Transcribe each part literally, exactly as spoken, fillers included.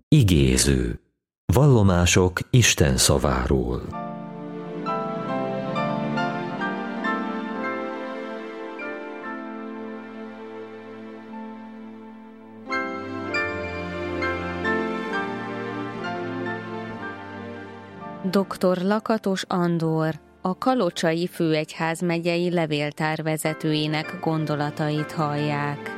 Igéző. Vallomások Isten szaváról. doktor Lakatos Andor, a Kalocsai Főegyházmegyei Levéltár vezetőjének gondolatait hallják.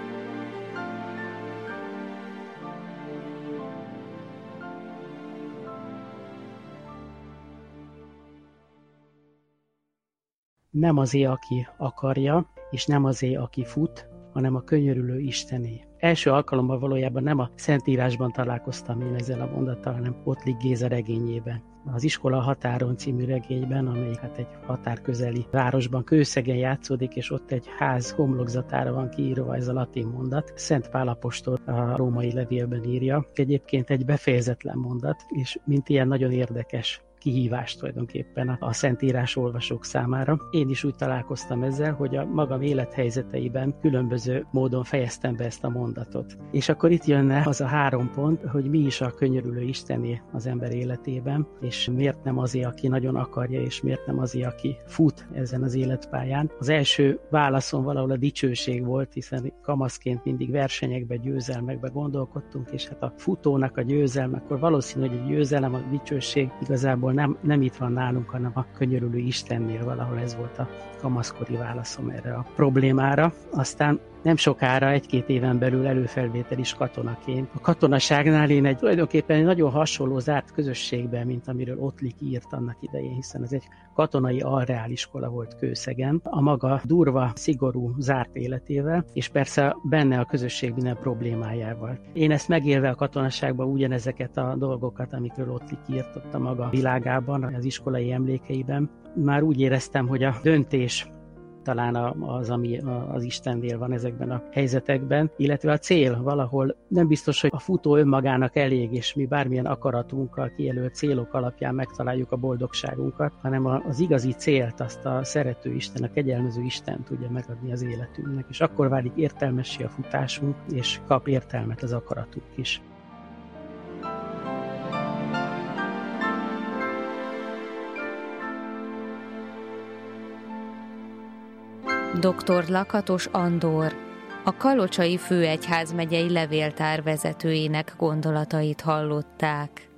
Nem azé, aki akarja, és nem azé, aki fut, hanem a könyörülő Istené. Első alkalommal valójában nem a Szentírásban találkoztam én ezzel a mondattal, hanem Ottlik Géza regényében. Az Iskola a határon című regényben, amely hát egy határközeli városban, Kőszegen játszódik, és ott egy ház homlokzatára van kiírva ez a latin mondat. Szent Pál apostol a római levélben írja. Egyébként egy befejezetlen mondat, és mint ilyen nagyon érdekes kihívás tulajdonképpen a Szentírás olvasók számára. Én is úgy találkoztam ezzel, hogy a magam élethelyzeteiben különböző módon fejeztem be ezt a mondatot. És akkor itt jönne az a három pont, hogy mi is a könyörülő Istené az ember életében, és miért nem azért, aki nagyon akarja, és miért nem azért, aki fut ezen az életpályán. Az első válaszom valahol a dicsőség volt, hiszen kamaszként mindig versenyekbe, győzelmekbe gondolkodtunk, és hát a futónak a győzelme, akkor valószínű, hogy a győzelem, a dicsőség igazából Nem, nem itt van nálunk, hanem a könyörülő Istennél, valahol ez volt a kamaszkori válaszom erre a problémára. Aztán nem sokára, egy-két éven belül előfelvétel is katonaként. A katonaságnál én egy tulajdonképpen egy nagyon hasonló zárt közösségben, mint amiről Ottlik írt annak idején, hiszen ez egy katonai alreáliskola volt Kőszegen, a maga durva, szigorú, zárt életével, és persze benne a közösség minden problémájával. Én ezt megélve a katonaságban ugyanezeket a dolgokat, amikről Ottlik írt ott a maga világában, az iskolai emlékeiben, már úgy éreztem, hogy a döntés talán az, ami az Istennél van ezekben a helyzetekben, illetve a cél valahol nem biztos, hogy a futó önmagának elég, és mi bármilyen akaratunkkal kijelölt célok alapján megtaláljuk a boldogságunkat, hanem az igazi célt, azt a szerető Isten, a kegyelmező Isten tudja megadni az életünknek, és akkor válik értelmessé a futásunk, és kap értelmet az akaratunk is. doktor Lakatos Andor, a Kalocsai Főegyházmegyei Levéltár vezetőjének gondolatait hallották.